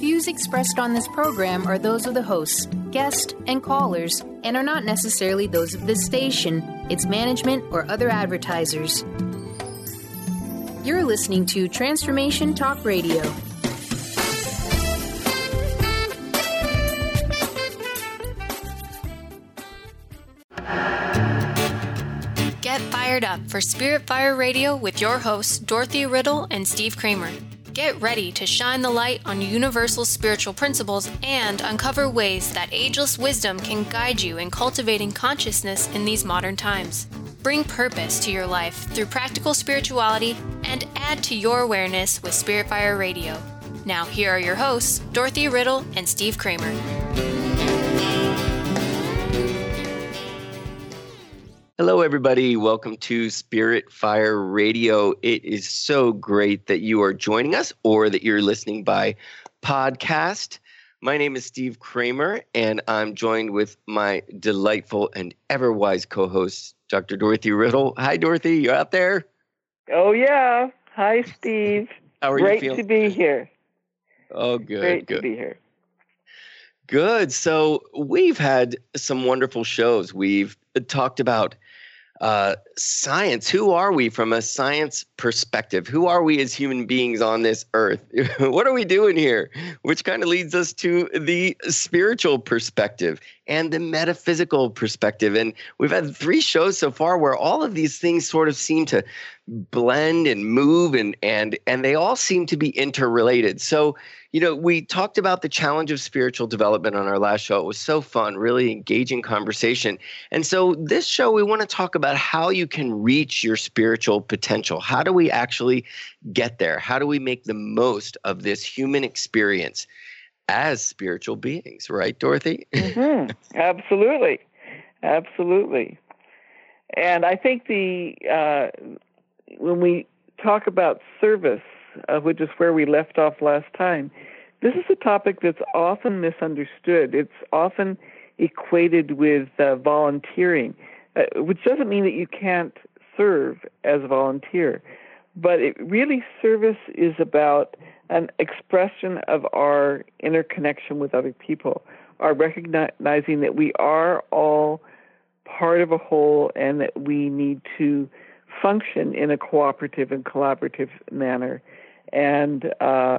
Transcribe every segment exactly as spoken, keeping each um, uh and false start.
views expressed on this program are those of the hosts, guests, and callers, and are not necessarily those of this station, its management, or other advertisers. You're listening to Transformation Talk Radio. Get fired up for Spirit Fire Radio with your hosts, Dorothy Riddle and Steve Kramer. Get ready to shine the light on universal spiritual principles and uncover ways that ageless wisdom can guide you in cultivating consciousness in these modern times. Bring purpose to your life through practical spirituality and add to your awareness with Spirit Fire Radio. Now, here are your hosts, Dorothy Riddle and Steve Kramer. Hello, everybody. Welcome to Spirit Fire Radio. It is so great that you are joining us or that you're listening by podcast. My name is Steve Kramer, and I'm joined with my delightful and ever-wise co-host, Doctor Dorothy Riddle. Hi, Dorothy. You out there? Oh, yeah. Hi, Steve. How are Great you feeling? Great to be here. Oh, good. Great good. to be here. Good. So we've had some wonderful shows. We've talked about uh, science. Who are we from a science perspective? Who are we as human beings on this earth? What are we doing here? Which kind of leads us to the spiritual perspective and the metaphysical perspective. And we've had three shows so far where all of these things sort of seem to blend and move, and and and they all seem to be interrelated. So, you know, we talked about the challenge of spiritual development on our last show. It was so fun, really engaging conversation. And so this show, we want to talk about how you can reach your spiritual potential. How do we actually get there? How do we make the most of this human experience as spiritual beings, right, Dorothy? Mm-hmm. Absolutely. Absolutely. And I think the uh, when we talk about service, uh, which is where we left off last time, this is a topic that's often misunderstood. It's often equated with uh, volunteering, uh, which doesn't mean that you can't serve as a volunteer. But it really, service is about an expression of our interconnection with other people, our recognizing that we are all part of a whole and that we need to function in a cooperative and collaborative manner and uh,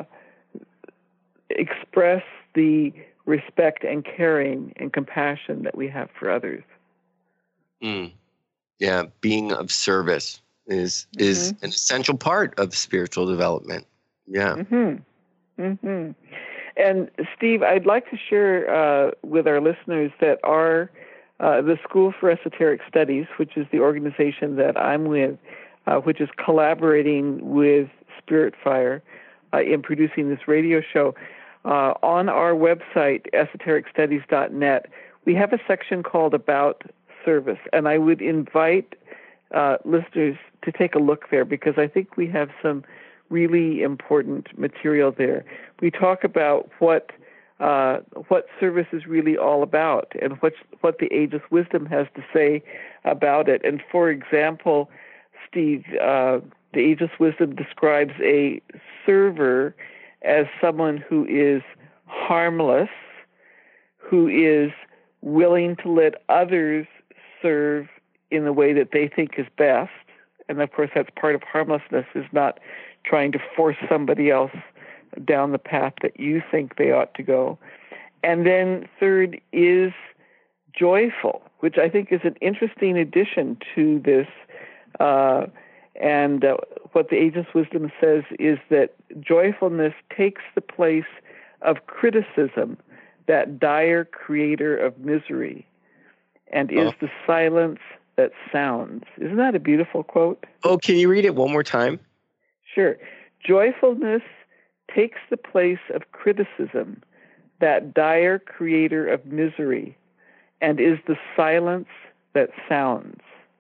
express the respect and caring and compassion that we have for others. Mm. Yeah, being of service is mm-hmm. is an essential part of spiritual development. Yeah. Mm-hmm. Mm-hmm. And Steve, I'd like to share uh, with our listeners that our uh, the School for Esoteric Studies, which is the organization that I'm with, uh, which is collaborating with Spirit Fire uh, in producing this radio show, uh, on our website, esoteric studies dot net, we have a section called About Service, and I would invite uh, listeners to take a look there because I think we have some really important material there. We talk about what uh, what service is really all about and what what the ageless wisdom has to say about it. And for example, Steve, uh, the ageless wisdom describes a server as someone who is harmless, who is willing to let others serve in the way that they think is best. And of course, that's part of harmlessness, is not trying to force somebody else down the path that you think they ought to go. And then third is joyful, which I think is an interesting addition to this. Uh, and uh, what the ageless wisdom says is that joyfulness takes the place of criticism, that dire creator of misery, and is oh. the silence that sounds. Isn't that a beautiful quote? Oh, can you read it one more time? Sure. Joyfulness takes the place of criticism, that dire creator of misery, and is the silence that sounds.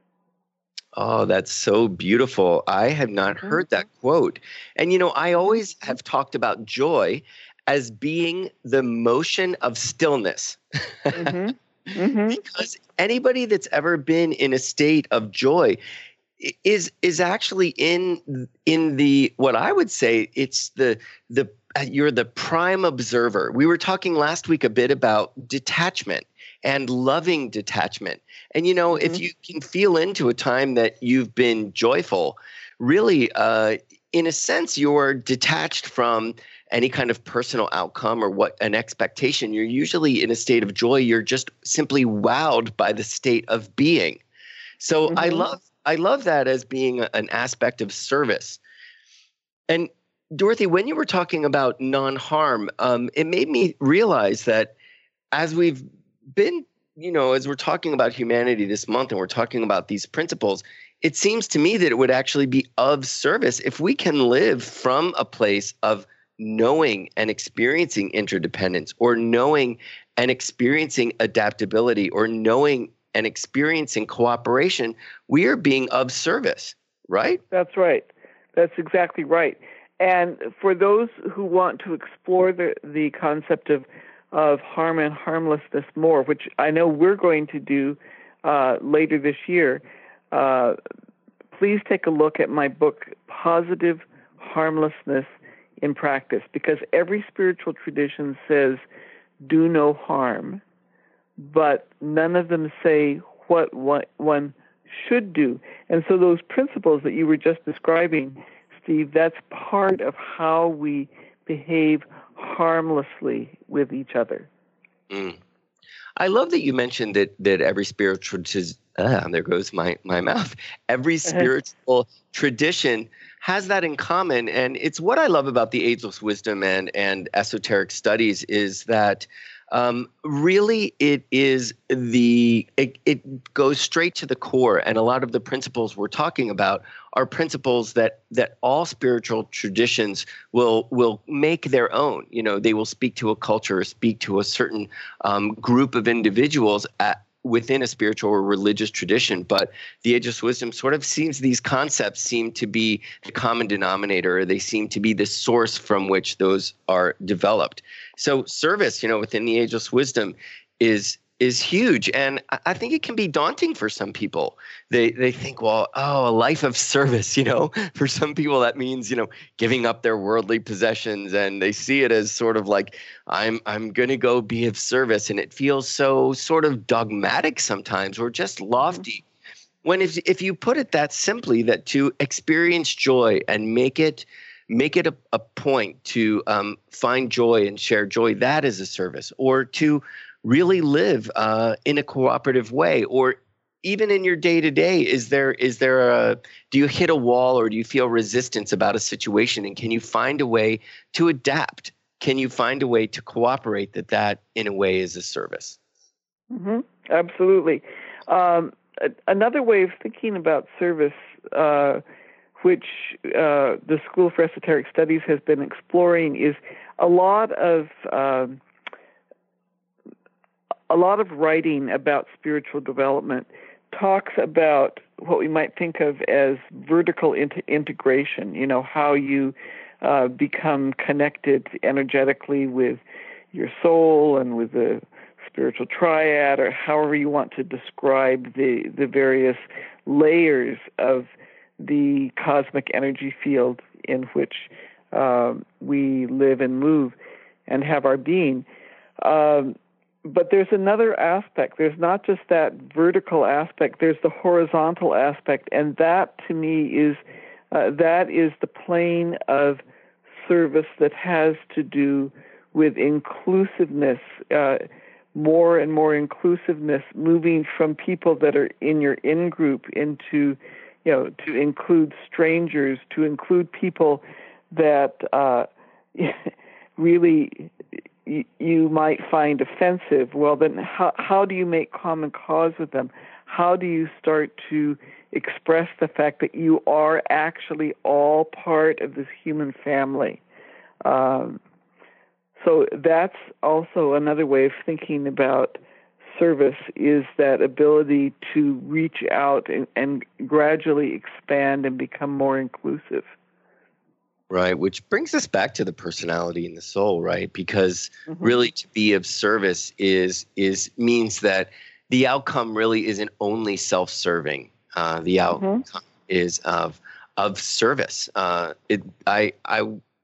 Oh, that's so beautiful. I had not heard that quote. And, you know, I always have talked about joy as being the motion of stillness. Mm-hmm. Mm-hmm. Because anybody that's ever been in a state of joy is is actually in in the what I would say it's the the you're the prime observer. We were talking last week a bit about detachment and loving detachment. And, you know, mm-hmm. if you can feel into a time that you've been joyful, really, uh, in a sense, you're detached from any kind of personal outcome or what an expectation. You're usually in a state of joy. You're just simply wowed by the state of being. So mm-hmm. I love I love that as being a, an aspect of service. And Dorothy, when you were talking about non-harm, um, it made me realize that as we've been, you know, as we're talking about humanity this month and we're talking about these principles, it seems to me that it would actually be of service if we can live from a place of knowing and experiencing interdependence, or knowing and experiencing adaptability, or knowing and experiencing cooperation. We are being of service, right? That's right. That's exactly right. And for those who want to explore the, the concept of, of harm and harmlessness more, which I know we're going to do uh, later this year, uh, please take a look at my book, Positive Harmlessness in Practice, because every spiritual tradition says, do no harm, but none of them say what one should do. And so those principles that you were just describing, Steve, that's part of how we behave harmlessly with each other. Mm. I love that you mentioned that that every spiritual tradition, ah, there goes my, my mouth, every spiritual tradition has that in common. And it's what I love about the ageless wisdom and, and esoteric studies is that Um, really, it is the it, it goes straight to the core, and a lot of the principles we're talking about are principles that that all spiritual traditions will will make their own. You know, they will speak to a culture, or speak to a certain um, group of individuals at, within a spiritual or religious tradition. But the ageless wisdom sort of seems these concepts seem to be the common denominator, or they seem to be the source from which those are developed. So service, you know, within the ageless wisdom is is huge. And I think it can be daunting for some people. They they think, well, oh, a life of service, you know, for some people that means, you know, giving up their worldly possessions, and they see it as sort of like, I'm I'm going to go be of service. And it feels so sort of dogmatic sometimes, or just lofty. When if if you put it that simply, that to experience joy and make it make it a, a point to um, find joy and share joy, that is a service. Or to really live uh, in a cooperative way, or even in your day to day, is there is there a do you hit a wall, or do you feel resistance about a situation, and can you find a way to adapt? Can you find a way to cooperate? That that in a way is a service. Mm-hmm. Absolutely. Um, another way of thinking about service, uh, which uh, the School for Esoteric Studies has been exploring, is a lot of um, a lot of writing about spiritual development talks about what we might think of as vertical int- integration. You know, how you uh, become connected energetically with your soul and with the spiritual triad, or however you want to describe the the various layers of the cosmic energy field in which uh, we live and move and have our being. Um, but there's another aspect. There's not just that vertical aspect. There's the horizontal aspect, and that, to me, is uh, that is the plane of service that has to do with inclusiveness, uh, more and more inclusiveness, moving from people that are in your in-group into, you know, to include strangers, to include people that uh, really y- you might find offensive. Well, then how, how do you make common cause with them? How do you start to express the fact that you are actually all part of this human family? Um, so that's also another way of thinking about service, is that ability to reach out and, and gradually expand and become more inclusive. Right, which brings us back to the personality and the soul, right? Because mm-hmm. really to be of service is is means that the outcome really isn't only self-serving. Uh, the outcome mm-hmm. is of of service. Uh, it, I I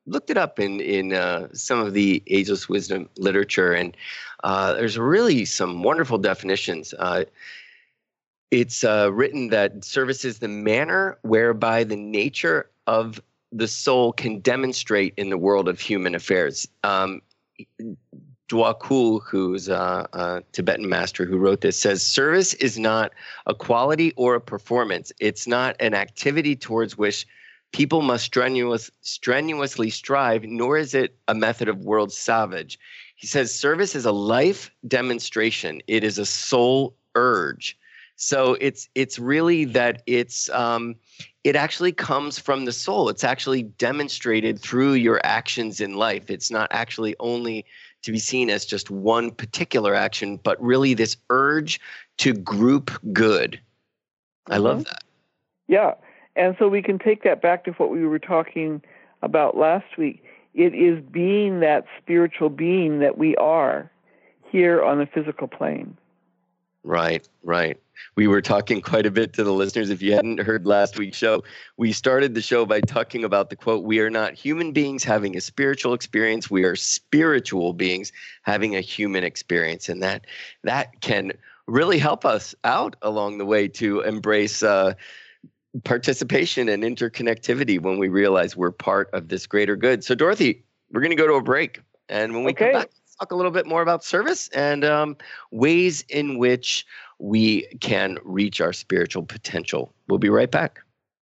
looked it up in in uh, some of the ageless wisdom literature, and uh, there's really some wonderful definitions. Uh, it's uh, written that service is the manner whereby the nature of the soul can demonstrate in the world of human affairs. Um, Dwakul, who's a, a Tibetan master who wrote this, says service is not a quality or a performance. It's not an activity towards which people must strenuous, strenuously strive, nor is it a method of world salvage. He says service is a life demonstration. It is a soul urge. So it's it's really that it's um, it actually comes from the soul. It's actually demonstrated through your actions in life. It's not actually only to be seen as just one particular action, but really this urge to group good. I mm-hmm. love that. Yeah. And so we can take that back to what we were talking about last week. It is being that spiritual being that we are here on the physical plane. Right, right. We were talking quite a bit to the listeners. If you hadn't heard last week's show, we started the show by talking about the quote, "We are not human beings having a spiritual experience. We are spiritual beings having a human experience." And that that can really help us out along the way to embrace uh, participation and interconnectivity when we realize we're part of this greater good. So, Dorothy, we're going to go to a break. And when we okay. come back, let's talk a little bit more about service and um, ways in which we can reach our spiritual potential. We'll be right back.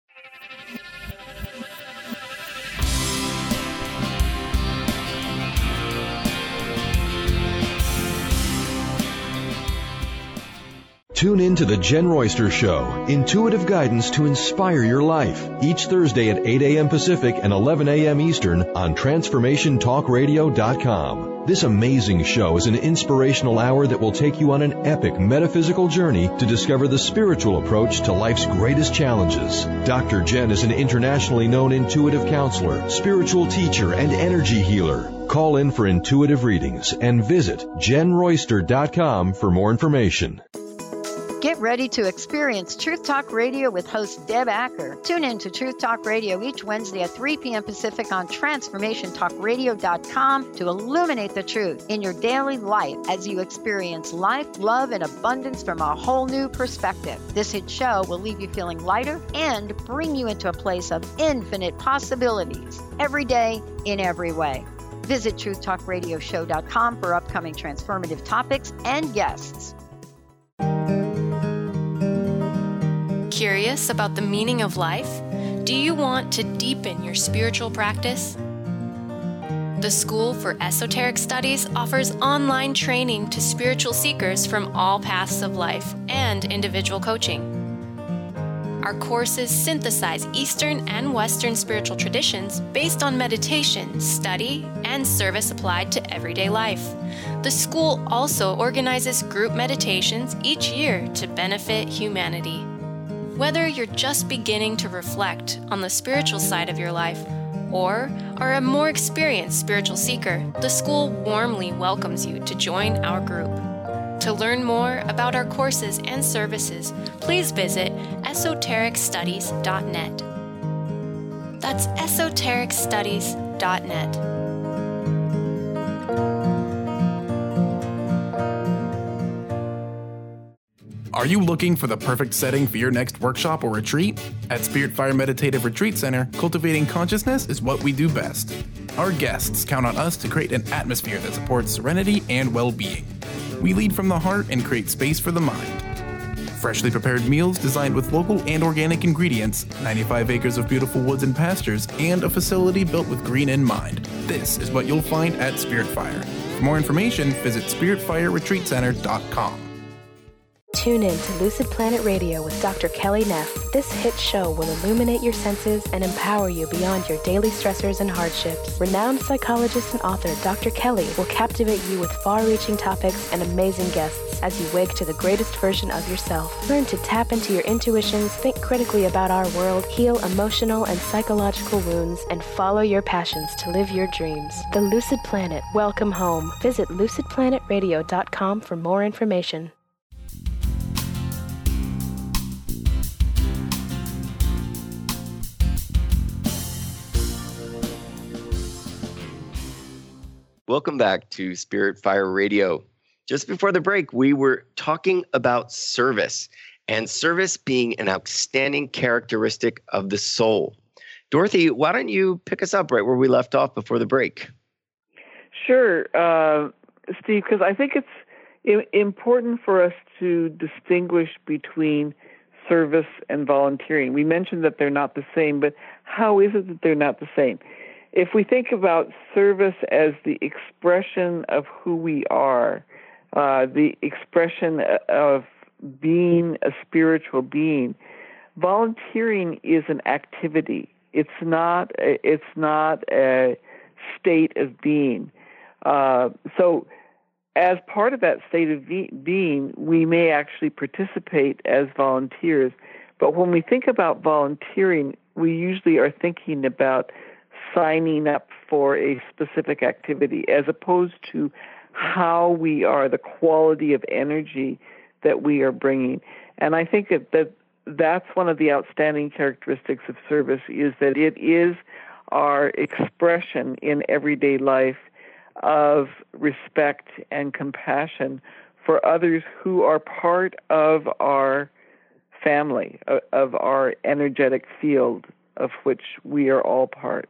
Tune in to The Jen Royster Show, intuitive guidance to inspire your life, each Thursday at eight a.m. Pacific and eleven a.m. Eastern on transformation talk radio dot com. This amazing show is an inspirational hour that will take you on an epic metaphysical journey to discover the spiritual approach to life's greatest challenges. Doctor Jen is an internationally known intuitive counselor, spiritual teacher, and energy healer. Call in for intuitive readings and visit jen royster dot com for more information. Get ready to experience Truth Talk Radio with host Deb Acker. Tune in to Truth Talk Radio each Wednesday at three p.m. Pacific on transformation talk radio dot com to illuminate the truth in your daily life as you experience life, love, and abundance from a whole new perspective. This hit show will leave you feeling lighter and bring you into a place of infinite possibilities every day in every way. Visit truth talk radio show dot com for upcoming transformative topics and guests. Curious about the meaning of life? Do you want to deepen your spiritual practice? The School for Esoteric Studies offers online training to spiritual seekers from all paths of life and individual coaching. Our courses synthesize Eastern and Western spiritual traditions based on meditation, study, and service applied to everyday life. The school also organizes group meditations each year to benefit humanity. Whether you're just beginning to reflect on the spiritual side of your life or are a more experienced spiritual seeker, the school warmly welcomes you to join our group. To learn more about our courses and services, please visit esoteric studies dot net. That's esoteric studies dot net. Are you looking for the perfect setting for your next workshop or retreat? At Spirit Fire Meditative Retreat Center, cultivating consciousness is what we do best. Our guests count on us to create an atmosphere that supports serenity and well-being. We lead from the heart and create space for the mind. Freshly prepared meals designed with local and organic ingredients, ninety-five acres of beautiful woods and pastures, and a facility built with green in mind. This is what you'll find at Spirit Fire. For more information, visit spirit fire retreat center dot com. Tune in to Lucid Planet Radio with Doctor Kelly Neff. This hit show will illuminate your senses and empower you beyond your daily stressors and hardships. Renowned psychologist and author Doctor Kelly will captivate you with far-reaching topics and amazing guests as you wake to the greatest version of yourself. Learn to tap into your intuitions, think critically about our world, heal emotional and psychological wounds, and follow your passions to live your dreams. The Lucid Planet. Welcome home. Visit lucid planet radio dot com for more information. Welcome back to Spirit Fire Radio. Just before the break, we were talking about service, and service being an outstanding characteristic of the soul. Dorothy, why don't you pick us up right where we left off before the break? Sure, uh, Steve, because I think it's i- important for us to distinguish between service and volunteering. We mentioned that they're not the same, but how is it that they're not the same? If we think about service as the expression of who we are, uh, the expression of being a spiritual being, volunteering is an activity. It's not. A, it's not a state of being. Uh, so, as part of that state of be- being, we may actually participate as volunteers. But when we think about volunteering, we usually are thinking about signing up for a specific activity, as opposed to how we are, the quality of energy that we are bringing. And I think that, that that's one of the outstanding characteristics of service, is that it is our expression in everyday life of respect and compassion for others who are part of our family, of our energetic field of which we are all part.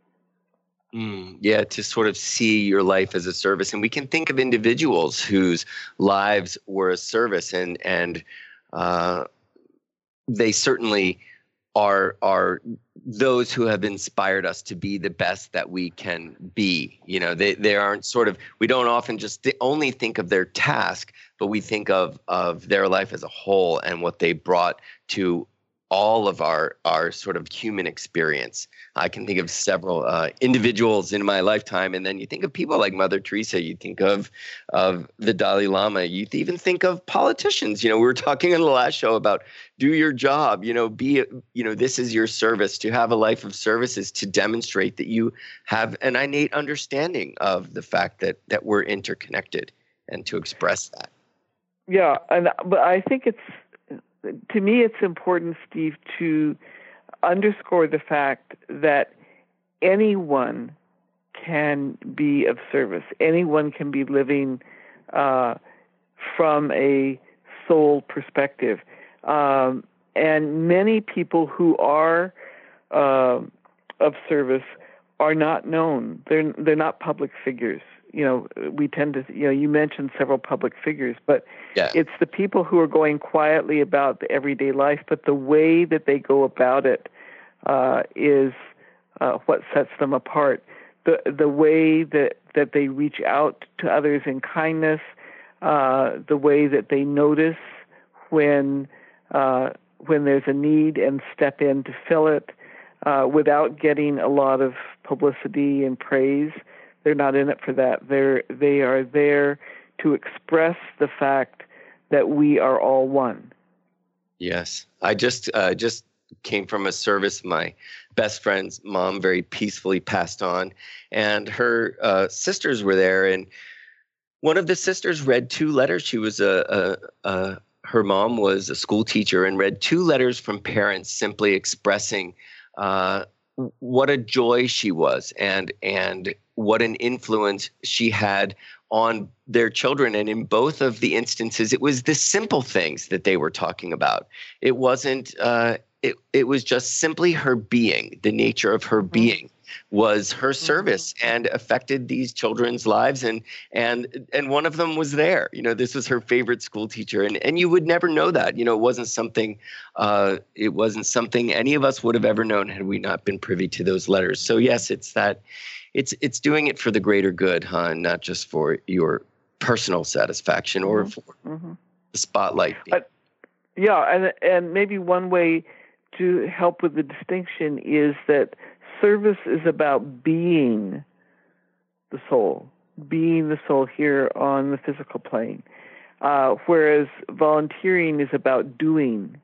Mm, yeah, to sort of see your life as a service. And we can think of individuals whose lives were a service, and and uh, they certainly are are those who have inspired us to be the best that we can be. You know, they they aren't sort of, we don't often just th- only think of their task, but we think of of their life as a whole and what they brought to all of our our sort of human experience. I can think of several uh, individuals in my lifetime, and then you think of people like Mother Teresa. You think of of the Dalai Lama. You even think of politicians. You know, we were talking on the last show about do your job. You know, be you know this is your service. To have a life of service is to demonstrate that you have an innate understanding of the fact that that we're interconnected, and to express that. Yeah, and but I think it's. To me, it's important, Steve, to underscore the fact that anyone can be of service. Anyone can be living uh, from a soul perspective. Um, and many people who are uh, of service are not known. They're, they're not public figures. You know, we tend to, you know, you mentioned several public figures, but yeah. It's the people who are going quietly about the everyday life, but the way that they go about it uh, is uh, what sets them apart. The the way that, that they reach out to others in kindness, uh, the way that they notice when uh, when there's a need and step in to fill it uh, without getting a lot of publicity and praise. They're not in it for that. They're they are there to express the fact that we are all one. Yes, I just uh, just came from a service. My best friend's mom very peacefully passed on, and her uh, sisters were there. And one of the sisters read two letters. She was a, a, a her mom was a school teacher, and read two letters from parents simply expressing uh, what a joy she was, and and what an influence she had on their children. And in both of the instances, it was the simple things that they were talking about. It wasn't, uh, it, it was just simply her being. The nature of her being was her service and affected these children's lives. And, and, and one of them was there. You know, this was her favorite school teacher. And, and you would never know that. You know, it wasn't something, uh, it wasn't something any of us would have ever known had we not been privy to those letters. So yes, it's that, It's it's doing it for the greater good, huh? Not just for your personal satisfaction or mm-hmm. for mm-hmm. the spotlight. But, yeah, and and maybe one way to help with the distinction is that service is about being the soul, being the soul here on the physical plane, uh, whereas volunteering is about doing,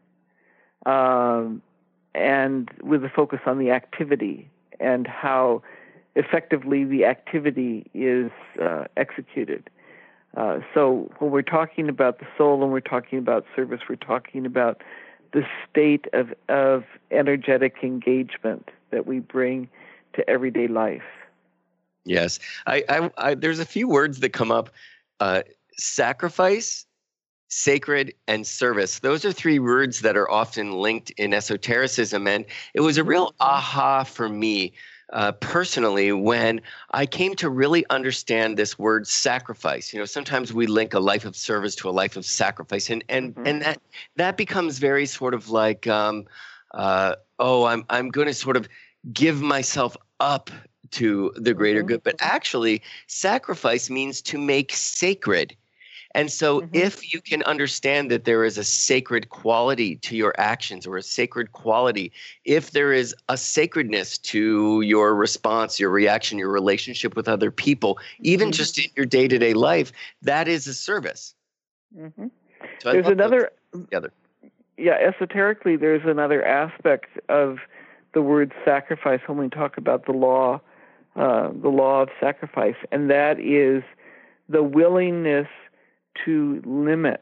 um, and with a focus on the activity and how effectively the activity is uh, executed. Uh, so when we're talking about the soul and we're talking about service, we're talking about the state of, of energetic engagement that we bring to everyday life. Yes. I, I, I there's a few words that come up. Uh, sacrifice, sacred, and service. Those are three words that are often linked in esotericism. And it was a real aha for me uh, personally when I came to really understand this word sacrifice. You know, sometimes we link a life of service to a life of sacrifice. And and, mm-hmm. and that that becomes very sort of like, um, uh, oh, I'm I'm going to sort of give myself up to the greater mm-hmm. good. But actually, sacrifice means to make sacred. And so mm-hmm. if you can understand that there is a sacred quality to your actions or a sacred quality, if there is a sacredness to your response, your reaction, your relationship with other people, even mm-hmm. just in your day-to-day life, that is a service. Mm-hmm. So there's another, together. yeah, esoterically, there's another aspect of the word sacrifice when we talk about the law, uh, the law of sacrifice, and that is the willingness to limit,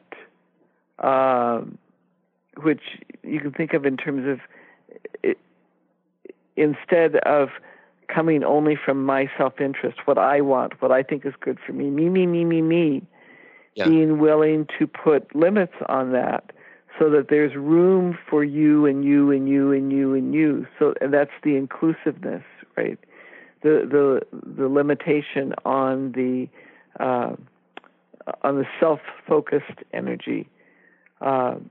uh, which you can think of in terms of it, instead of coming only from my self-interest, what I want, what I think is good for me, me, me, me, me, me, yeah. being willing to put limits on that so that there's room for you and you and you and you and you. So and that's the inclusiveness, right? The the the limitation on the uh, on the self-focused energy, um,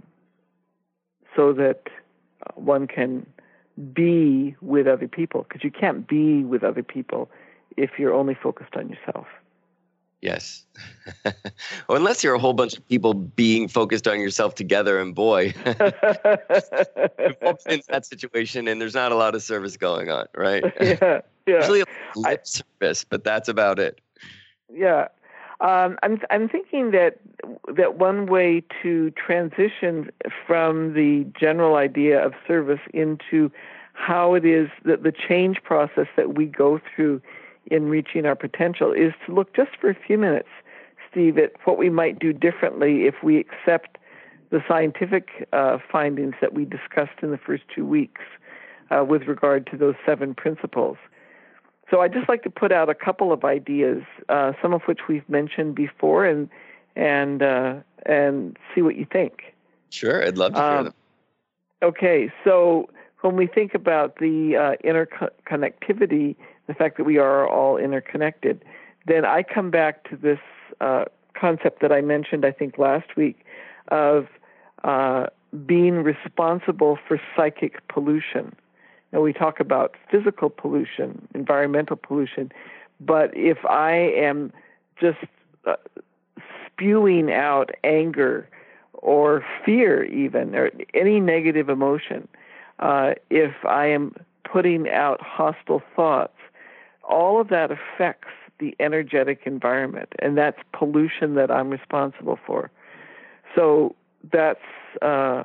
so that one can be with other people, because you can't be with other people if you're only focused on yourself. Yes. Well, unless you're a whole bunch of people being focused on yourself together, and boy, you're in that situation and there's not a lot of service going on, right? Yeah, yeah. Usually a lip I, service, but that's about it. Yeah. Um, I'm I'm thinking that that one way to transition from the general idea of service into how it is that the change process that we go through in reaching our potential is to look just for a few minutes, Steve, at what we might do differently if we accept the scientific uh, findings that we discussed in the first two weeks uh, with regard to those seven principles. So I'd just like to put out a couple of ideas, uh, some of which we've mentioned before, and and uh, and see what you think. Sure, I'd love to hear um, them. Okay, so when we think about the uh, interconnectivity, the fact that we are all interconnected, then I come back to this uh, concept that I mentioned, I think, last week of uh, being responsible for psychic pollution. Now, we talk about physical pollution, environmental pollution, but if I am just uh, spewing out anger or fear even, or any negative emotion, uh, if I am putting out hostile thoughts, all of that affects the energetic environment, and that's pollution that I'm responsible for. So that's uh,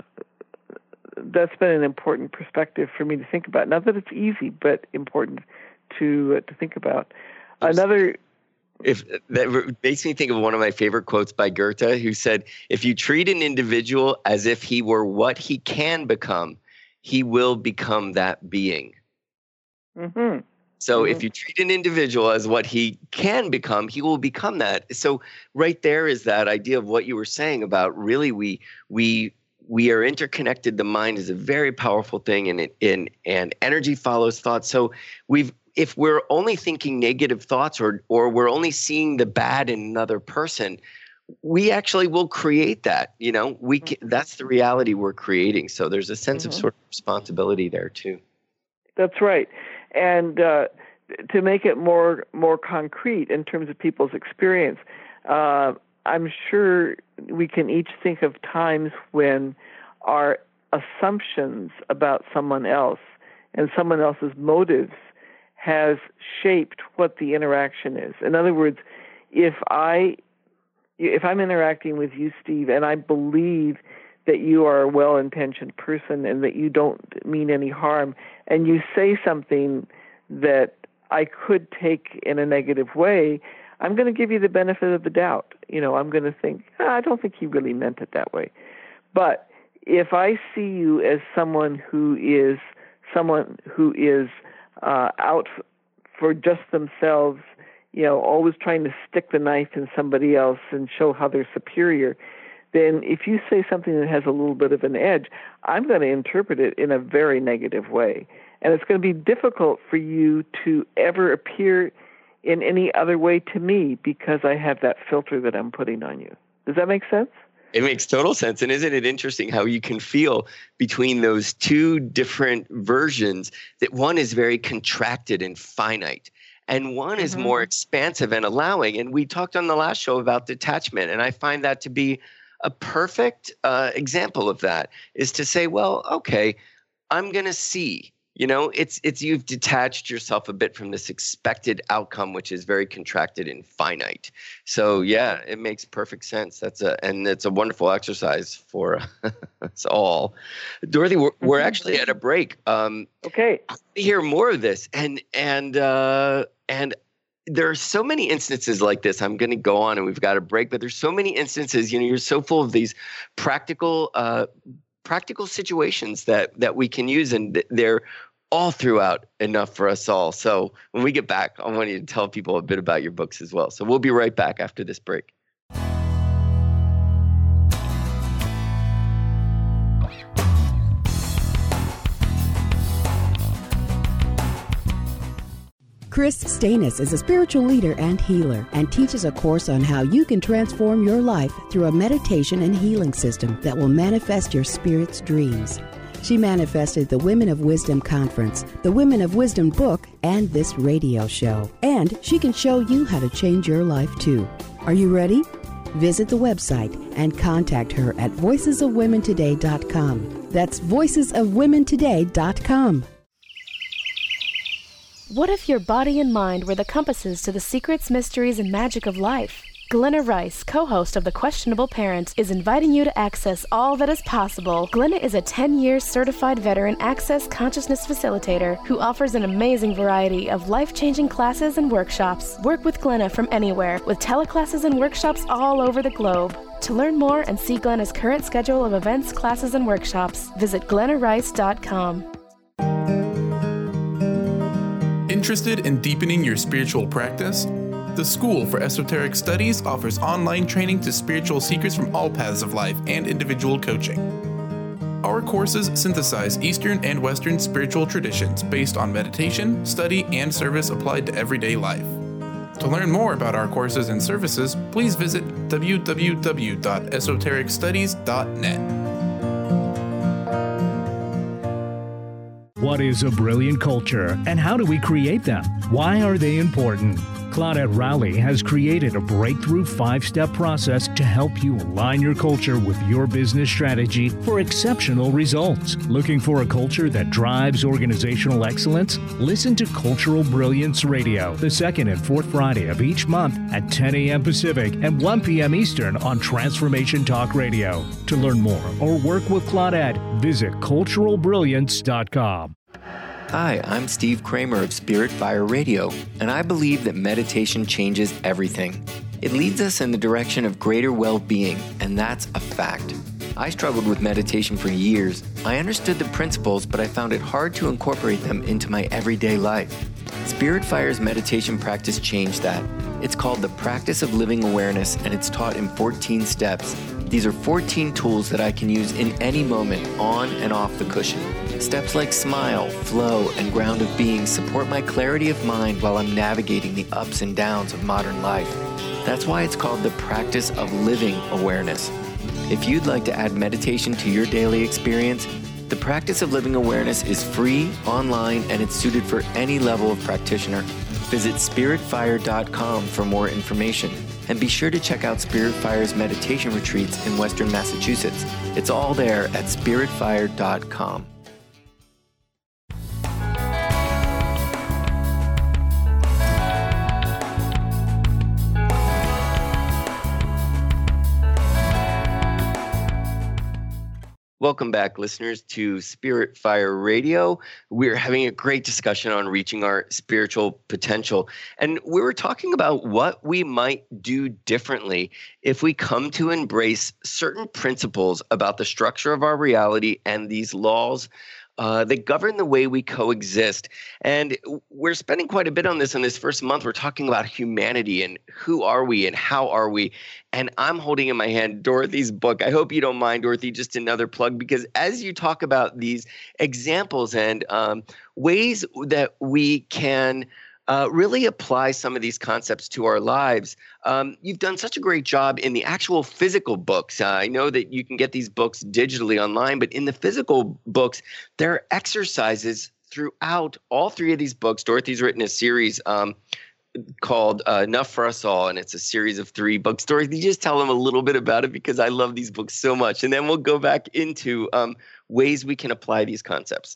that's been an important perspective for me to think about. Not that it's easy, but important to uh, to think about. Another, if that makes me think of one of my favorite quotes by Goethe, who said, "If you treat an individual as if he were what he can become, he will become that being." Mm-hmm. So mm-hmm. if you treat an individual as what he can become, he will become that. So right there is that idea of what you were saying about really we we we are interconnected. The mind is a very powerful thing, and it in and energy follows thought. So we've if we're only thinking negative thoughts or or we're only seeing the bad in another person, we actually will create that. You know, we can, that's the reality we're creating. So there's a sense mm-hmm. of sort of responsibility there too. That's right. And uh, to make it more more concrete in terms of people's experience, uh, I'm sure we can each think of times when our assumptions about someone else and someone else's motives has shaped what the interaction is. In other words, if I if I'm interacting with you, Steve, and I believe that you are a well-intentioned person and that you don't mean any harm, and you say something that I could take in a negative way, I'm going to give you the benefit of the doubt. You know, I'm going to think, oh, I don't think he really meant it that way. But if I see you as someone who is someone who is uh, out for just themselves you know, always trying to stick the knife in somebody else and show how they're superior, then if you say something that has a little bit of an edge, I'm going to interpret it in a very negative way. And it's going to be difficult for you to ever appear in any other way to me because I have that filter that I'm putting on you. Does that make sense? It makes total sense. And isn't it interesting how you can feel between those two different versions, that one is very contracted and finite, and one is Mm-hmm. more expansive and allowing. And we talked on the last show about detachment, and I find that to be a perfect uh, example of that, is to say, well, okay, I'm going to see. You know, it's it's you've detached yourself a bit from this expected outcome, which is very contracted and finite. So yeah, it makes perfect sense. That's a and it's a wonderful exercise for us all. Dorothy, we're, we're actually at a break. Um, Okay. I want to hear more of this, and and uh, and there are so many instances like this. I'm going to go on, and we've got a break, but there's so many instances. You know, you're so full of these practical. Uh, practical situations that that we can use, and they're all throughout enough for us all. So when we get back, I want you to tell people a bit about your books as well. So we'll be right back after this break. Chris Stanis is a spiritual leader and healer and teaches a course on how you can transform your life through a meditation and healing system that will manifest your spirit's dreams. She manifested the Women of Wisdom Conference, the Women of Wisdom book, and this radio show. And she can show you how to change your life too. Are you ready? Visit the website and contact her at voices of women today dot com. That's voices of women today dot com. What if your body and mind were the compasses to the secrets, mysteries, and magic of life? Glenna Rice, co-host of The Questionable Parent, is inviting you to access all that is possible. Glenna is a ten-year certified veteran Access Consciousness facilitator who offers an amazing variety of life-changing classes and workshops. Work with Glenna from anywhere, with teleclasses and workshops all over the globe. To learn more and see Glenna's current schedule of events, classes, and workshops, visit glenna rice dot com. Interested in deepening your spiritual practice? The School for Esoteric Studies offers online training to spiritual seekers from all paths of life and individual coaching. Our courses synthesize Eastern and Western spiritual traditions based on meditation, study, and service applied to everyday life. To learn more about our courses and services, please visit w w w dot esoteric studies dot net. What is a brilliant culture, and how do we create them? Why are they important? Claudette Rowley has created a breakthrough five-step process to help you align your culture with your business strategy for exceptional results. Looking for a culture that drives organizational excellence? Listen to Cultural Brilliance Radio, the second and fourth Friday of each month at ten a.m. Pacific and one p.m. Eastern on Transformation Talk Radio. To learn more or work with Claudette, visit cultural brilliance dot com. Hi, I'm Steve Kramer of Spirit Fire Radio, and I believe that meditation changes everything. It leads us in the direction of greater well-being, and that's a fact. I struggled with meditation for years. I understood the principles, but I found it hard to incorporate them into my everyday life. Spirit Fire's meditation practice changed that. It's called the Practice of Living Awareness, and it's taught in fourteen steps. These are fourteen tools that I can use in any moment, on and off the cushion. Steps like smile, flow, and ground of being support my clarity of mind while I'm navigating the ups and downs of modern life. That's why it's called the Practice of Living Awareness. If you'd like to add meditation to your daily experience, the Practice of Living Awareness is free, online, and it's suited for any level of practitioner. Visit spirit fire dot com for more information. And be sure to check out Spirit Fire's meditation retreats in Western Massachusetts. It's all there at spirit fire dot com. Welcome back, listeners, to Spirit Fire Radio. We're having a great discussion on reaching our spiritual potential. And we were talking about what we might do differently if we come to embrace certain principles about the structure of our reality and these laws uh, that govern the way we coexist. And we're spending quite a bit on this in this first month. We're talking about humanity and who are we and how are we. And I'm holding in my hand Dorothy's book. I hope you don't mind, Dorothy, just another plug, because as you talk about these examples and um, ways that we can Uh, really apply some of these concepts to our lives. Um, you've done such a great job in the actual physical books. Uh, I know that you can get these books digitally online, but in the physical books, there are exercises throughout all three of these books. Dorothy's written a series um, called uh, Enough for Us All, and it's a series of three books. Dorothy, just tell them a little bit about it, because I love these books so much. And then we'll go back into um, ways we can apply these concepts.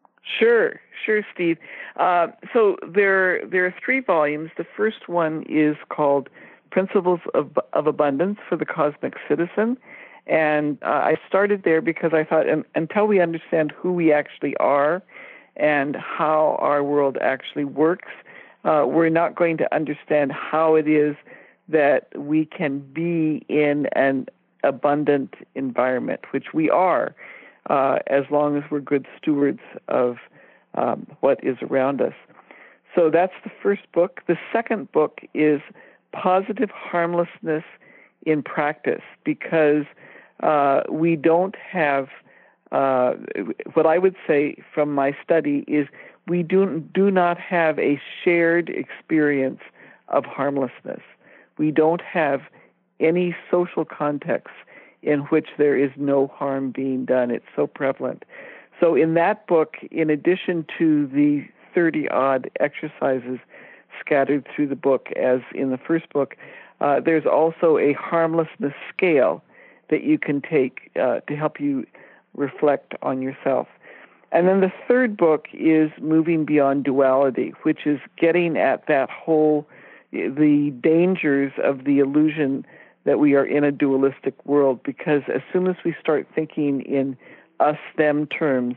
Sure, sure, Steve. Uh, so there, there are three volumes. The first one is called Principles of, of Abundance for the Cosmic Citizen. And uh, I started there because I thought um, until we understand who we actually are and how our world actually works, uh, we're not going to understand how it is that we can be in an abundant environment, which we are. Uh, as long as we're good stewards of um, what is around us. So that's the first book. The second book is Positive Harmlessness in Practice, because uh, we don't have, uh, what I would say from my study is we do, do not have a shared experience of harmlessness. We don't have any social context in which there is no harm being done. It's so prevalent. So in that book, in addition to the thirty-odd exercises scattered through the book, as in the first book, uh, there's also a harmlessness scale that you can take uh, to help you reflect on yourself. And then the third book is Moving Beyond Duality, which is getting at that whole, the dangers of the illusion that we are in a dualistic world, because as soon as we start thinking in us-them terms,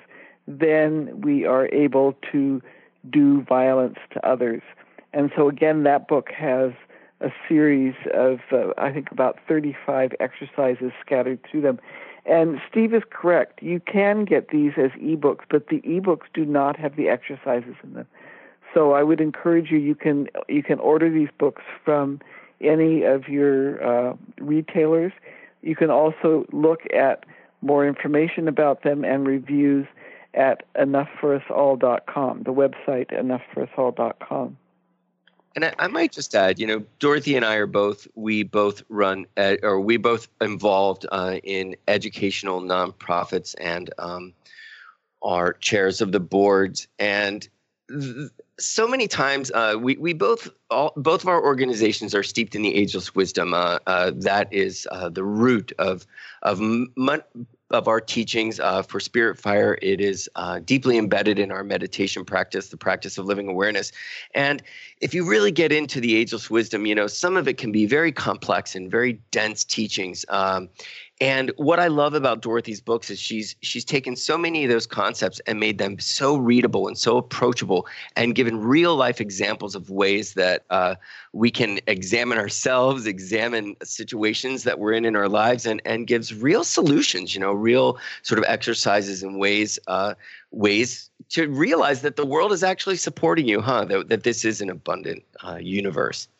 then we are able to do violence to others. And so again, that book has a series of, uh, I think, about thirty-five exercises scattered through them. And Steve is correct. You can get these as ebooks, but the ebooks do not have the exercises in them. So I would encourage you, you can you can order these books from any of your uh, retailers. You can also look at more information about them and reviews at enough for us all dot com, the website enough for us all dot com. And I, I might just add, you know, Dorothy and I are both, we both run, uh, or we both involved uh, in educational nonprofits and um, are chairs of the boards. And th- so many times uh, we, we both, all, both of our organizations are steeped in the ageless wisdom. Uh, uh, that is uh, the root of, of mon- of our teachings uh, for Spirit Fire. It is uh, deeply embedded in our meditation practice, the practice of living awareness. And if you really get into the ageless wisdom, you know, some of it can be very complex and very dense teachings. Um, and what I love about Dorothy's books is she's she's taken so many of those concepts and made them so readable and so approachable, and given real life examples of ways that uh, we can examine ourselves, examine situations that we're in in our lives, and and gives real solutions, you know, real sort of exercises and ways uh, ways to realize that the world is actually supporting you, huh? That, that this is an abundant uh, universe.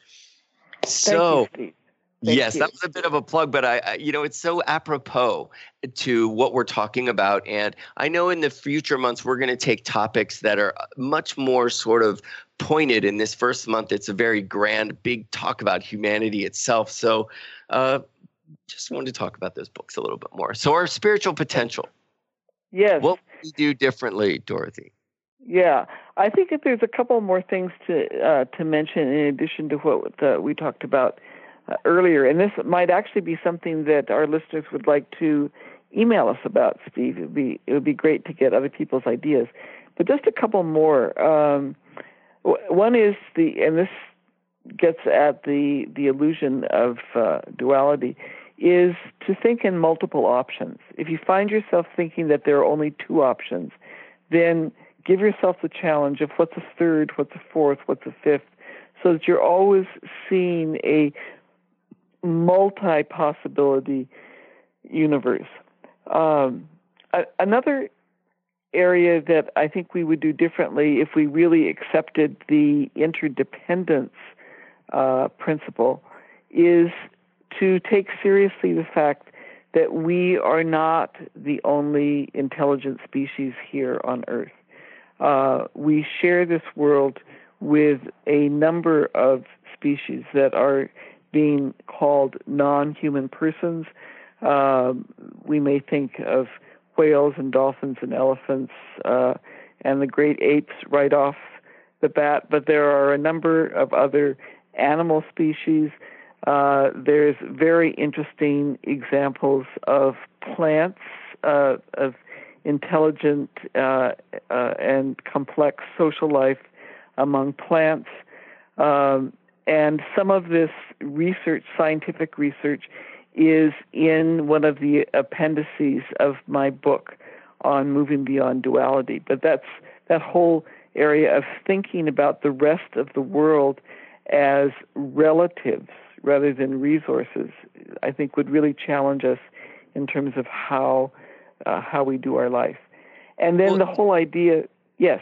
So. Thank you, Steve. Thank yes, you. that was a bit of a plug, but I, I, you know, it's so apropos to what we're talking about. And I know in the future months, we're going to take topics that are much more sort of pointed. In this first month, it's a very grand, big talk about humanity itself. So uh, just wanted to talk about those books a little bit more. So our spiritual potential. Yes. What would we do differently, Dorothy? Yeah, I think that there's a couple more things to uh, to mention in addition to what uh, we talked about Uh, earlier, and this might actually be something that our listeners would like to email us about, Steve. It would be it would be great to get other people's ideas. But just a couple more. Um, w- one is the, and this gets at the the illusion of uh, duality, is to think in multiple options. If you find yourself thinking that there are only two options, then give yourself the challenge of what's a third, what's a fourth, what's a fifth, so that you're always seeing a multi-possibility universe. Um, a- another area that I think we would do differently if we really accepted the interdependence uh, principle is to take seriously the fact that we are not the only intelligent species here on Earth. Uh, we share this world with a number of species that are being called non-human persons. Uh, we may think of whales and dolphins and elephants uh, and the great apes right off the bat, but there are a number of other animal species. Uh, there's very interesting examples of plants, uh, of intelligent uh, uh, and complex social life among plants. Um, and some of this research, scientific research, is in one of the appendices of my book on Moving Beyond Duality. But that's that whole area of thinking about the rest of the world as relatives rather than resources, I think would really challenge us in terms of how uh, how we do our life. And then well, the whole idea, yes.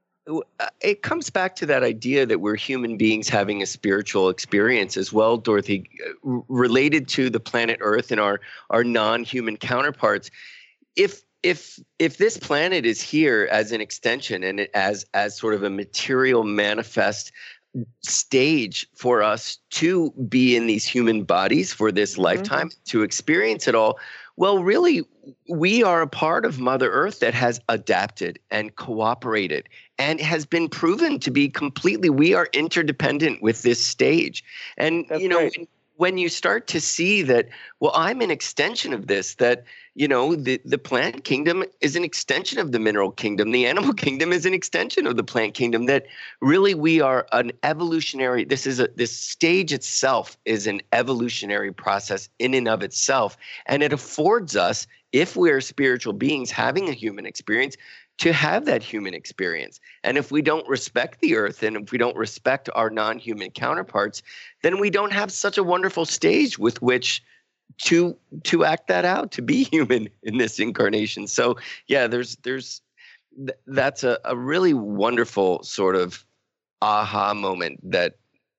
It comes back to that idea that we're human beings having a spiritual experience as well, Dorothy, related to the planet Earth and our, our non-human counterparts. If if if this planet is here as an extension and it, as as sort of a material manifest stage for us to be in these human bodies for this mm-hmm. lifetime, to experience it all, well, really, we are a part of Mother Earth that has adapted and cooperated and has been proven to be completely, we are interdependent with this stage. And, That's you know, right. when, when you start to see that, well, I'm an extension of this, that, you know, the, the plant kingdom is an extension of the mineral kingdom. The animal kingdom is an extension of the plant kingdom, that really we are an evolutionary, this is a, this stage itself is an evolutionary process in and of itself. And it affords us, if we're spiritual beings having a human experience, to have that human experience. And if we don't respect the earth and if we don't respect our non-human counterparts, then we don't have such a wonderful stage with which to to act that out, to be human in this incarnation. So yeah, there's there's th- that's a, a really wonderful sort of aha moment that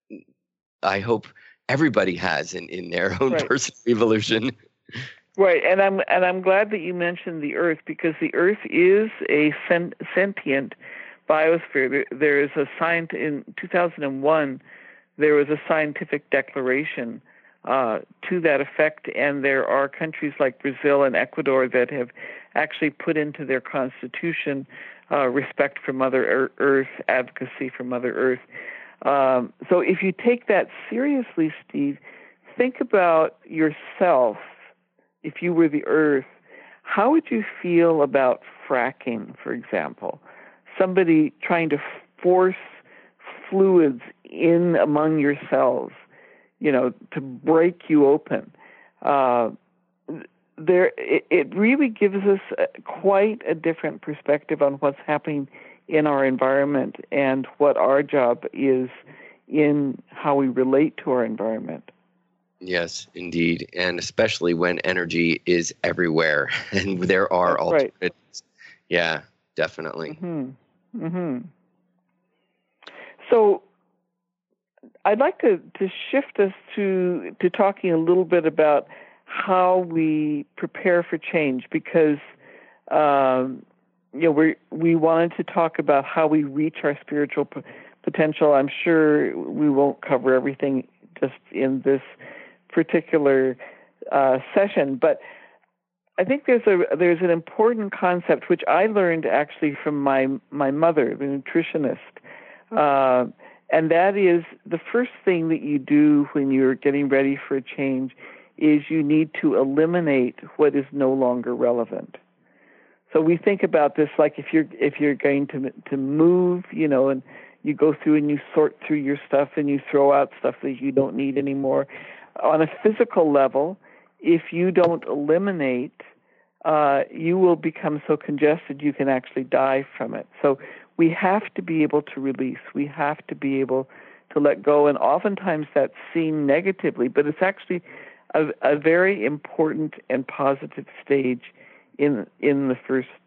I hope everybody has in, in their own right. personal evolution. Right, and I'm and I'm glad that you mentioned the Earth, because the Earth is a sen- sentient biosphere. There, there is a science in two thousand one. There was a scientific declaration uh, to that effect, and there are countries like Brazil and Ecuador that have actually put into their constitution uh, respect for Mother Earth, advocacy for Mother Earth. Um, so, if you take that seriously, Steve, think about yourself. If you were the Earth, how would you feel about fracking, for example? Somebody trying to force fluids in among your cells, you know, to break you open. Uh, there, it, it really gives us a, quite a different perspective on what's happening in our environment and what our job is in how we relate to our environment. Yes, indeed. And especially when energy is everywhere and there are That's alternatives. Right. Yeah, definitely. Mm-hmm. Mm-hmm. So I'd like to, to shift us to, to talking a little bit about how we prepare for change, because um, you know, we we wanted to talk about how we reach our spiritual p- potential. I'm sure we won't cover everything just in this particular uh, session, but I think there's a there's an important concept which I learned actually from my my mother, the nutritionist, uh, and that is the first thing that you do when you're getting ready for a change is you need to eliminate what is no longer relevant. So we think about this like if you're if you're going to to move, you know, and you go through and you sort through your stuff and you throw out stuff that you don't need anymore. On a physical level, if you don't eliminate, uh, you will become so congested you can actually die from it. So we have to be able to release. We have to be able to let go. And oftentimes that's seen negatively, but it's actually a, a very important and positive stage in in the first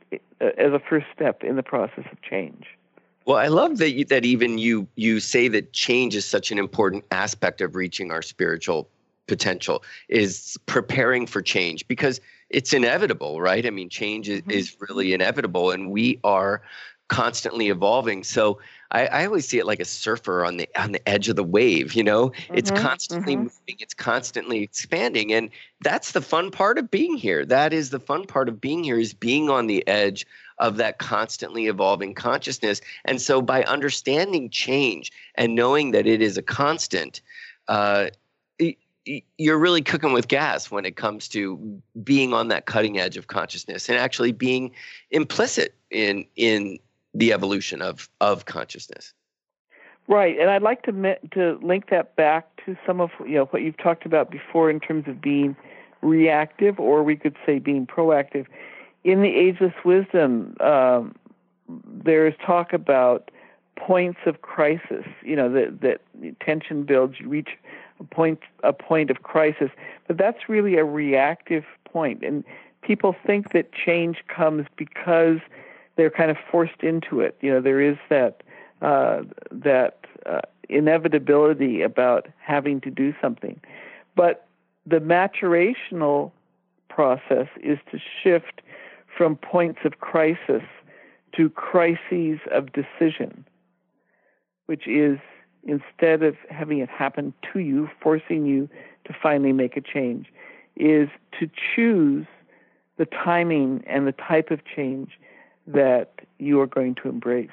uh, as a first step in the process of change. Well, I love that you, that even you you say that change is such an important aspect of reaching our spiritual potential, is preparing for change, because it's inevitable, right? I mean, change is, mm-hmm. is really inevitable, and we are constantly evolving. So I, I always see it like a surfer on the on the edge of the wave, you know? Mm-hmm. It's constantly mm-hmm. moving, it's constantly expanding. And that's the fun part of being here. That is the fun part of being here, is being on the edge of that constantly evolving consciousness. And so by understanding change and knowing that it is a constant, uh, it, you're really cooking with gas when it comes to being on that cutting edge of consciousness and actually being implicit in in the evolution of, of consciousness. Right, and I'd like to to link that back to some of you know what you've talked about before in terms of being reactive, or we could say being proactive. In the Ageless Wisdom, um, there's talk about points of crisis. You know that that tension builds, you reach a point a point of crisis, but that's really a reactive point. And people think that change comes because they're kind of forced into it. You know, there is that uh, that uh, inevitability about having to do something. But the maturational process is to shift from points of crisis to crises of decision, which is, instead of having it happen to you, forcing you to finally make a change, is to choose the timing and the type of change that you are going to embrace.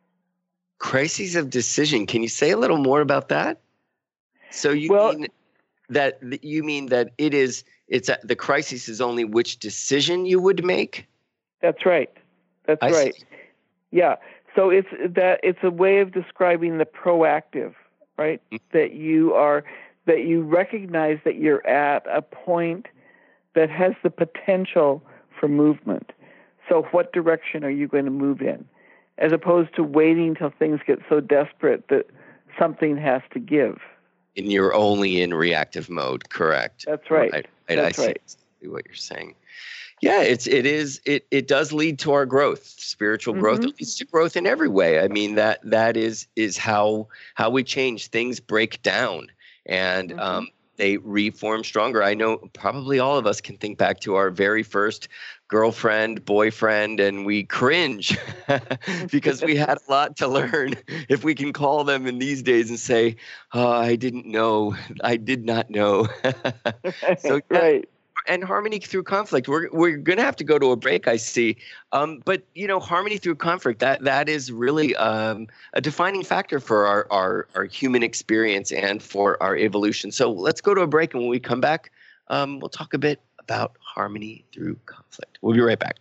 Crises of decision. Can you say a little more about that? So you well, mean that you mean that it is it's a, the crisis is only which decision you would make? That's right. That's I right. See. Yeah. So it's that it's a way of describing the proactive, right? Mm-hmm. That you are that you recognize that you're at a point that has the potential for movement. So what direction are you going to move in? As opposed to waiting till things get so desperate that something has to give. And you're only in reactive mode, correct? That's right. right. That's I see right. exactly what you're saying. Yeah, it's it is it it does lead to our growth, spiritual mm-hmm. growth. It leads to growth in every way. I mean, that that is is how how we change. Things break down, and mm-hmm. um, they reform stronger. I know probably all of us can think back to our very first girlfriend, boyfriend, and we cringe because we had a lot to learn. If we can call them in these days and say, oh, I didn't know, I did not know. So, yeah. Right. And harmony through conflict. We're we're gonna have to go to a break, I see. Um, but you know, harmony through conflict, that that is really um, a defining factor for our, our our human experience and for our evolution. So let's go to a break, and when we come back, um, we'll talk a bit about harmony through conflict. We'll be right back.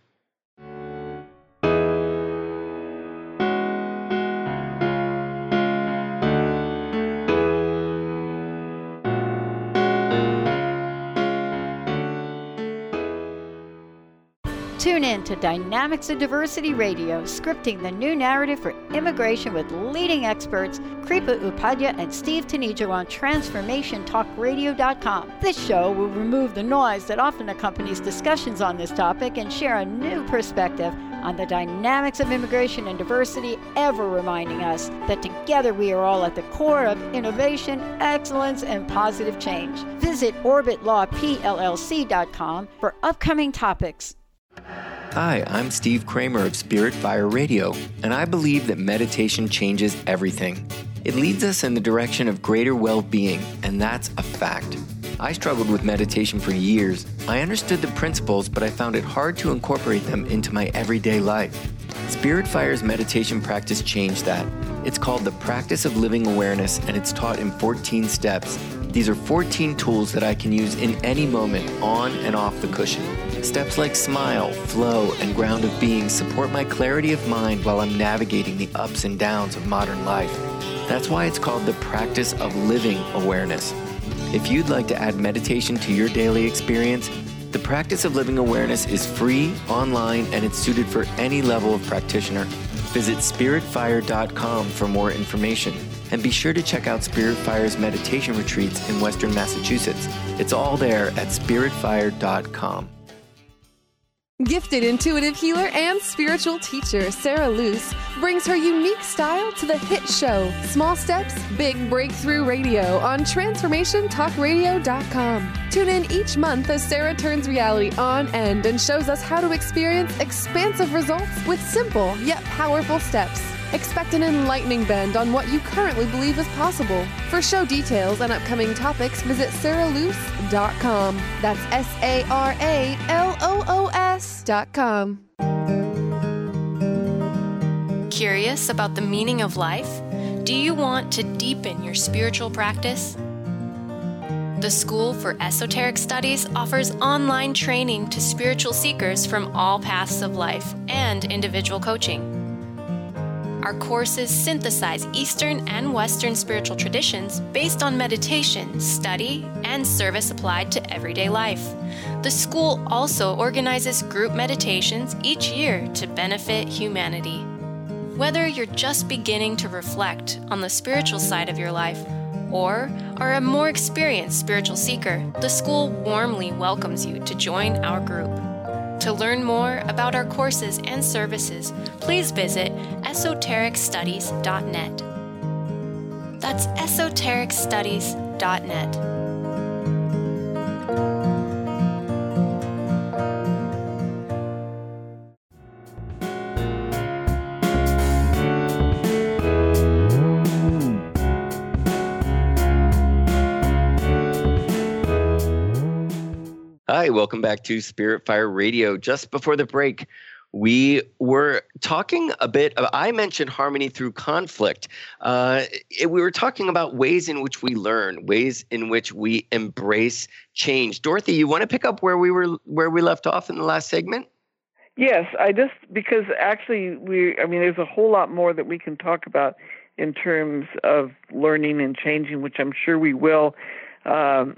Tune in to Dynamics of Diversity Radio, scripting the new narrative for immigration with leading experts Kripa Upadhyaya and Steve Tanijo on transformation talk radio dot com. This show will remove the noise that often accompanies discussions on this topic and share a new perspective on the dynamics of immigration and diversity, ever reminding us that together we are all at the core of innovation, excellence, and positive change. Visit orbit law p l l c dot com for upcoming topics. Hi, I'm Steve Kramer of Spirit Fire Radio, and I believe that meditation changes everything. It leads us in the direction of greater well-being, and that's a fact. I struggled with meditation for years. I understood the principles, but I found it hard to incorporate them into my everyday life. Spirit Fire's meditation practice changed that. It's called the Practice of Living Awareness, and it's taught in fourteen steps. These are fourteen tools that I can use in any moment, on and off the cushion. Steps like smile, flow, and ground of being support my clarity of mind while I'm navigating the ups and downs of modern life. That's why it's called the Practice of Living Awareness. If you'd like to add meditation to your daily experience, the Practice of Living Awareness is free, online, and it's suited for any level of practitioner. Visit spirit fire dot com for more information. And be sure to check out Spirit Fire's meditation retreats in Western Massachusetts. It's all there at spirit fire dot com. Gifted intuitive healer and spiritual teacher Sarah Luce brings her unique style to the hit show Small Steps, Big Breakthrough Radio on transformation talk radio dot com. Tune in each month as Sarah turns reality on end and shows us how to experience expansive results with simple yet powerful steps. Expect an enlightening bend on what you currently believe is possible. For show details and upcoming topics, visit sarah luce dot com. That's S A R A L O O S dot com. Curious about the meaning of life? Do you want to deepen your spiritual practice? The School for Esoteric Studies offers online training to spiritual seekers from all paths of life and individual coaching. Our courses synthesize Eastern and Western spiritual traditions based on meditation, study, and service applied to everyday life. The school also organizes group meditations each year to benefit humanity. Whether you're just beginning to reflect on the spiritual side of your life or are a more experienced spiritual seeker, the school warmly welcomes you to join our group. To learn more about our courses and services, please visit esoteric studies dot net. That's esoteric studies dot net. Hi, welcome back to Spirit Fire Radio. Just before the break, we were talking a bit of, I mentioned harmony through conflict. Uh, it, we were talking about ways in which we learn, ways in which we embrace change. Dorothy, you want to pick up where we were, where we left off in the last segment? Yes, I just, because actually we, I mean, there's a whole lot more that we can talk about in terms of learning and changing, which I'm sure we will. Um,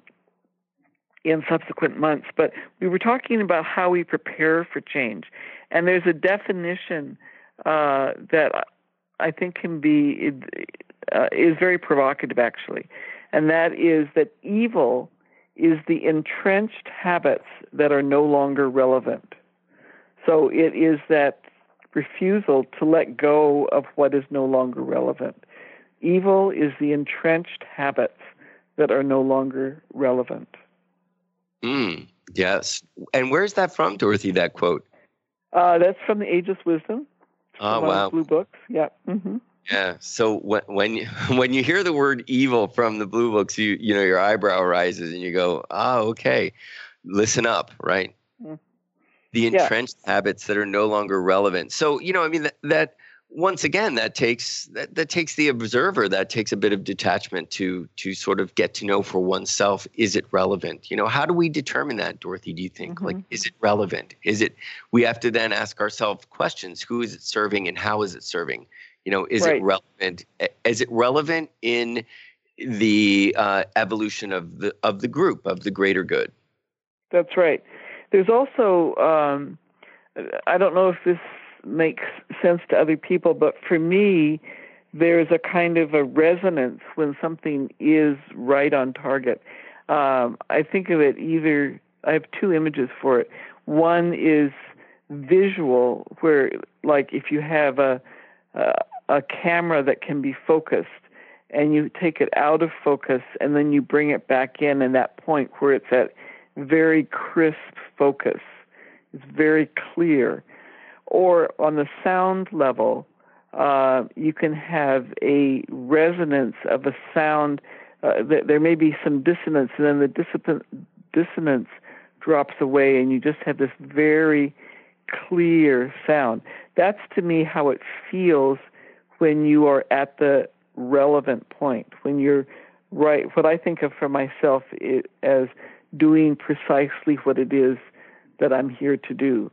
in subsequent months, but we were talking about how we prepare for change. And there's a definition uh, that I think can be, uh, is very provocative actually. And that is that evil is the entrenched habits that are no longer relevant. So it is that refusal to let go of what is no longer relevant. Evil is the entrenched habits that are no longer relevant. Mm, yes. And where's that from, Dorothy, that quote? Uh, that's from the Ageless Wisdom. Oh, wow. Blue Books. Yeah. Mm-hmm. Yeah. So when when you, when you hear the word evil from the Blue Books, you you know, your eyebrow rises and you go, oh, okay, listen up, right? Mm. The entrenched yeah. habits that are no longer relevant. So, you know, I mean, that, that once again, that takes that, that takes the observer, that takes a bit of detachment to to sort of get to know for oneself, is it relevant? You know, how do we determine that, Dorothy, do you think? Mm-hmm. Like, is it relevant? Is it, we have to then ask ourselves questions. Who is it serving and how is it serving? You know, is right. it relevant? Is it relevant in the uh, evolution of the of the group, of the greater good? That's right. There's also, um, I don't know if this makes sense to other people, but for me, there's a kind of a resonance when something is right on target. Um, I think of it either, I have two images for it. One is visual, where like if you have a, a, a camera that can be focused and you take it out of focus and then you bring it back in, and that point where it's at very crisp focus, it's very clear. Or on the sound level, uh, you can have a resonance of a sound. Uh, th- there may be some dissonance, and then the dis- dissonance drops away, and you just have this very clear sound. That's, to me, how it feels when you are at the relevant point, when you're right. What I think of for myself is, as doing precisely what it is that I'm here to do.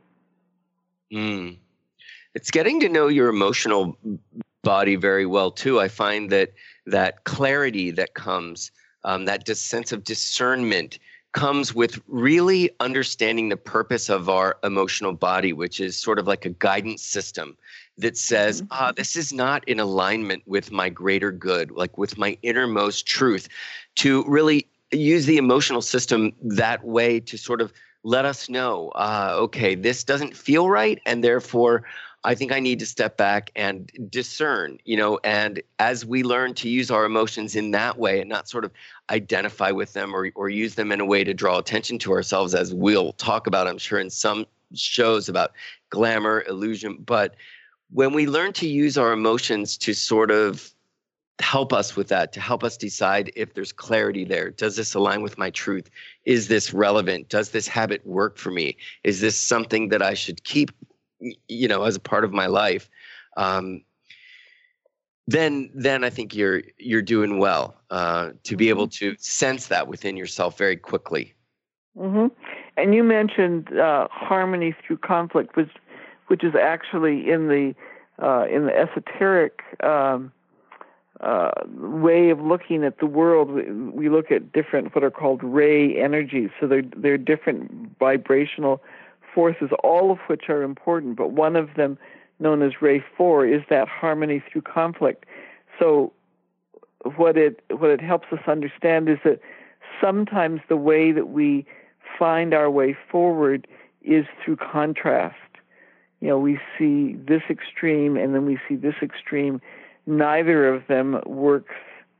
Mm. It's getting to know your emotional body very well too. I find that that clarity that comes, um, that dis- sense of discernment comes with really understanding the purpose of our emotional body, which is sort of like a guidance system that says, mm-hmm. ah, this is not in alignment with my greater good, like with my innermost truth, to really use the emotional system that way to sort of let us know, uh, okay, this doesn't feel right, and therefore I think I need to step back and discern, you know, and as we learn to use our emotions in that way and not sort of identify with them or, or use them in a way to draw attention to ourselves, as we'll talk about, I'm sure, in some shows about glamour, illusion. But when we learn to use our emotions to sort of help us with that, to help us decide if there's clarity there, does this align with my truth? Is this relevant? Does this habit work for me? Is this something that I should keep, you know, as a part of my life, um, then then I think you're you're doing well uh, to be able to sense that within yourself very quickly. Mm-hmm. And you mentioned uh, harmony through conflict, which which is actually in the uh, in the esoteric um, uh, way of looking at the world. We, we look at different what are called ray energies. So they're they're different vibrational forces, all of which are important, but one of them, known as Ray four, is that harmony through conflict. So what it what it helps us understand is that sometimes the way that we find our way forward is through contrast. You know, we see this extreme and then we see this extreme. Neither of them works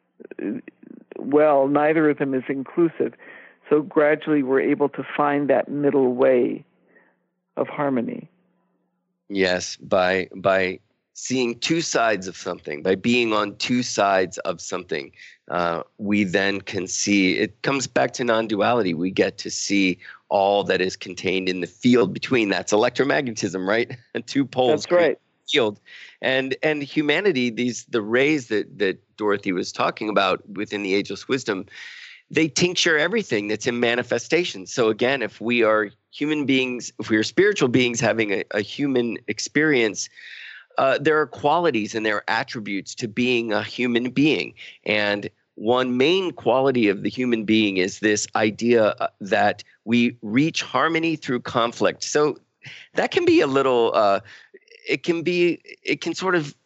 well. Neither of them is inclusive. So gradually we're able to find that middle way of harmony. Yes, by by seeing two sides of something, by being on two sides of something, uh, we then can see, it comes back to non-duality. We get to see all that is contained in the field between. That's electromagnetism, right? Two poles. That's right. Field. And and humanity, these the rays that that Dorothy was talking about within the Ageless Wisdom, they tincture everything that's in manifestation. So again, if we are human beings, if we are spiritual beings having a, a human experience, uh, there are qualities and there are attributes to being a human being. And one main quality of the human being is this idea that we reach harmony through conflict. So that can be a little, uh, it can be, it can sort of,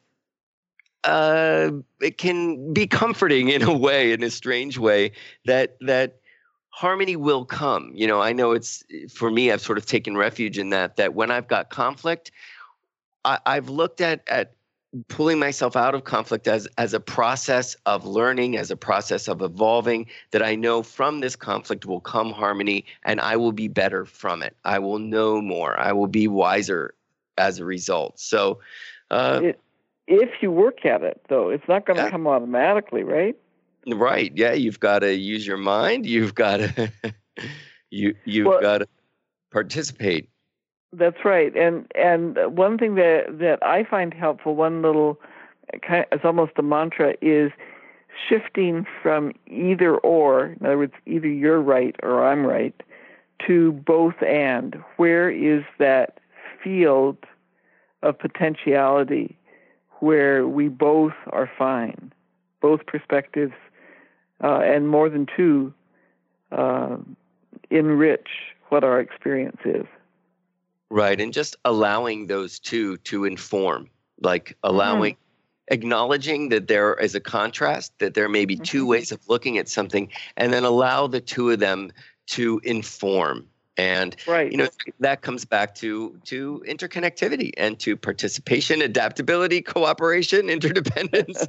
Uh, it can be comforting in a way, in a strange way, that that harmony will come. You know, I know it's, for me, I've sort of taken refuge in that, that when I've got conflict, I, I've looked at at pulling myself out of conflict as as a process of learning, as a process of evolving, that I know from this conflict will come harmony and I will be better from it. I will know more. I will be wiser as a result. So, uh, it- If you work at it, though, it's not going to Yeah. come automatically, right? Right. Yeah. You've got to use your mind. You've got to, you, you've Well- got to participate. That's right. And and one thing that, that I find helpful, one little kind of, it's almost a mantra, is shifting from either or, in other words, either you're right or I'm right, to both and. Where is that field of potentiality where we both are fine, both perspectives, uh, and more than two, uh, enrich what our experience is. Right. And just allowing those two to inform, like allowing, mm-hmm. acknowledging that there is a contrast, that there may be mm-hmm. two ways of looking at something, and then allow the two of them to inform. And, right. you know, that comes back to to interconnectivity and to participation, adaptability, cooperation, interdependence.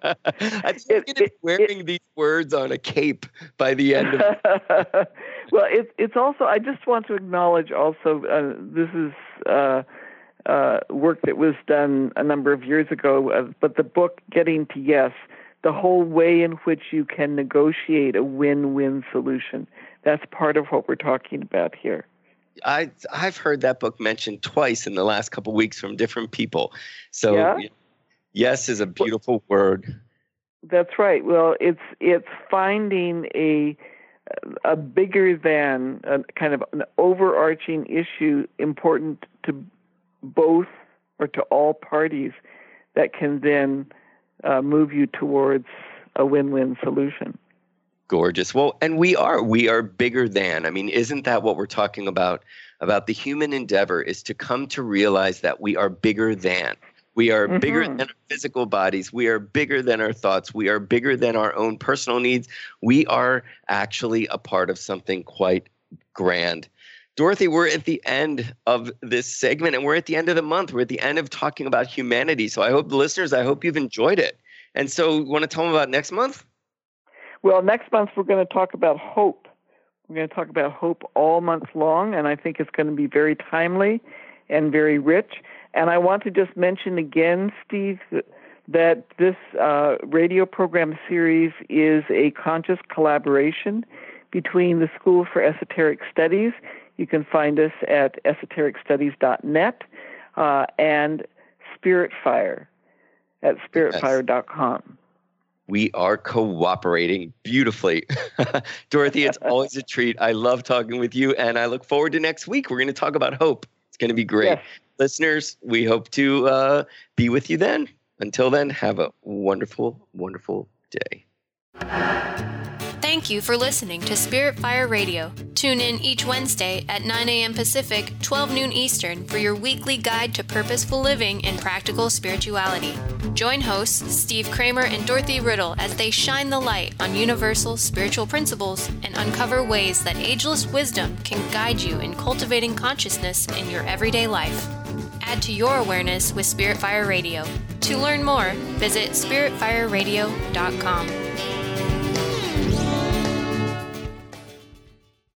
I think I'm going to be wearing it, these words on a cape by the end of it. Well, it's it's also, I just want to acknowledge also, uh, this is uh, uh, work that was done a number of years ago, uh, but the book, Getting to Yes, the whole way in which you can negotiate a win-win solution. That's part of what we're talking about here. I, I've heard that book mentioned twice in the last couple of weeks from different people. So yeah? yes is a beautiful word. That's right. Well, it's it's finding a a bigger than a kind of an overarching issue important to both or to all parties that can then uh, move you towards a win-win solution. Gorgeous. Well, and we are, we are bigger than. I mean, isn't that what we're talking about? About the human endeavor is to come to realize that we are bigger than. We are mm-hmm. bigger than our physical bodies. We are bigger than our thoughts. We are bigger than our own personal needs. We are actually a part of something quite grand. Dorothy, we're at the end of this segment, and we're at the end of the month. We're at the end of talking about humanity. So I hope the listeners, I hope you've enjoyed it. And so you want to tell them about next month? Well, next month we're going to talk about hope. We're going to talk about hope all month long, and I think it's going to be very timely and very rich. And I want to just mention again, Steve, that this uh, radio program series is a conscious collaboration between the School for Esoteric Studies. You can find us at esoteric studies dot net uh, and Spirit Fire at spirit fire dot com. We are cooperating beautifully. Dorothy, it's always a treat. I love talking with you, and I look forward to next week. We're going to talk about hope. It's going to be great. Yes. Listeners, we hope to uh, be with you then. Until then, have a wonderful, wonderful day. Thank you for listening to Spirit Fire Radio. Tune in each Wednesday at nine a.m. Pacific, twelve noon Eastern for your weekly guide to purposeful living and practical spirituality. Join hosts Steve Kramer and Dorothy Riddle as they shine the light on universal spiritual principles and uncover ways that ageless wisdom can guide you in cultivating consciousness in your everyday life. Add to your awareness with Spirit Fire Radio. To learn more, visit spirit fire radio dot com.